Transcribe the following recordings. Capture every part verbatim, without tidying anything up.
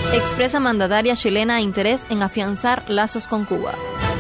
Expresa mandataria chilena interés en afianzar lazos con Cuba.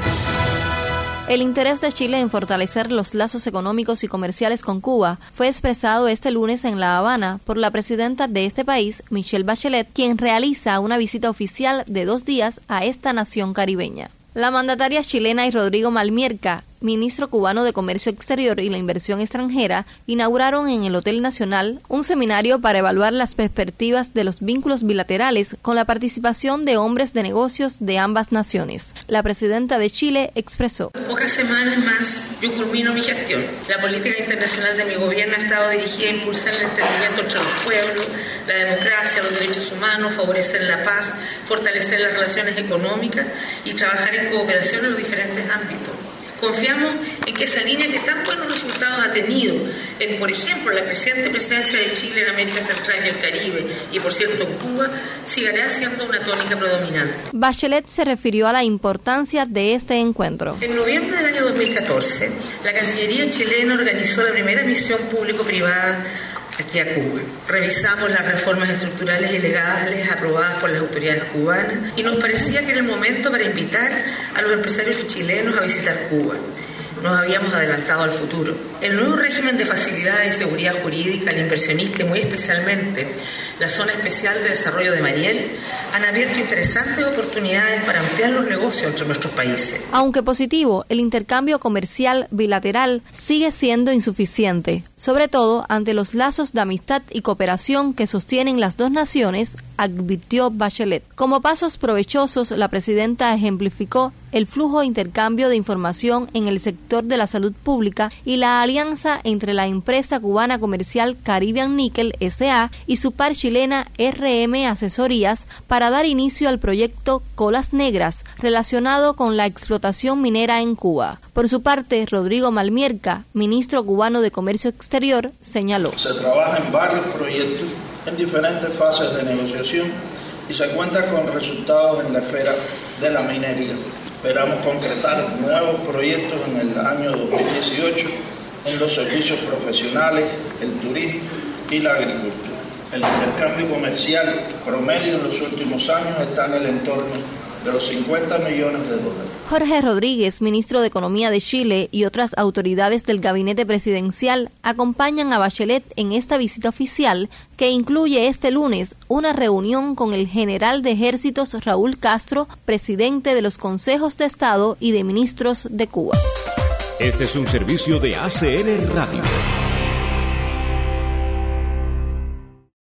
El interés de Chile en fortalecer los lazos económicos y comerciales con Cuba fue expresado este lunes en La Habana por la presidenta de este país, Michelle Bachelet, quien realiza una visita oficial de dos días a esta nación caribeña. La mandataria chilena y Rodrigo Malmierca, ministro cubano de Comercio Exterior y la Inversión Extranjera, inauguraron en el Hotel Nacional un seminario para evaluar las perspectivas de los vínculos bilaterales con la participación de hombres de negocios de ambas naciones. La presidenta de Chile expresó: Pocas semanas más yo culmino mi gestión. La política internacional de mi gobierno ha estado dirigida a impulsar el entendimiento entre los pueblos, la democracia, los derechos humanos, favorecer la paz, fortalecer las relaciones económicas y trabajar en cooperación en los diferentes ámbitos. Confiamos en que esa línea que tan buenos resultados ha tenido en, por ejemplo, la creciente presencia de Chile en América Central y el Caribe y, por cierto, en Cuba, seguirá siendo una tónica predominante. Bachelet se refirió a la importancia de este encuentro. En noviembre del año dos mil catorce, la Cancillería chilena organizó la primera misión público-privada aquí a Cuba. Revisamos las reformas estructurales y legales aprobadas por las autoridades cubanas y nos parecía que era el momento para invitar a los empresarios chilenos a visitar Cuba. Nos habíamos adelantado al futuro. El nuevo régimen de facilidades y seguridad jurídica al inversionista y muy especialmente la Zona Especial de Desarrollo de Mariel han abierto interesantes oportunidades para ampliar los negocios entre nuestros países. Aunque positivo, el intercambio comercial bilateral sigue siendo insuficiente, sobre todo ante los lazos de amistad y cooperación que sostienen las dos naciones, advirtió Bachelet. Como pasos provechosos, la presidenta ejemplificó el flujo de intercambio de información en el sector de la salud pública y la alianza entre la empresa cubana comercial Caribbean Nickel S A y su par chilena R M Asesorías para dar inicio al proyecto Colas Negras relacionado con la explotación minera en Cuba. Por su parte, Rodrigo Malmierca, ministro cubano de Comercio Exterior, señaló: Se trabaja en varios proyectos en diferentes fases de negociación y se cuenta con resultados en la esfera de la minería. Esperamos concretar nuevos proyectos en el año dos mil dieciocho en los servicios profesionales, el turismo y la agricultura. El intercambio comercial promedio en los últimos años está en el entorno de los cincuenta millones de dólares. Jorge Rodríguez, ministro de Economía de Chile, y otras autoridades del gabinete presidencial acompañan a Bachelet en esta visita oficial que incluye este lunes una reunión con el general de ejércitos Raúl Castro, presidente de los consejos de Estado y de ministros de Cuba. Este es un servicio de A C N Radio.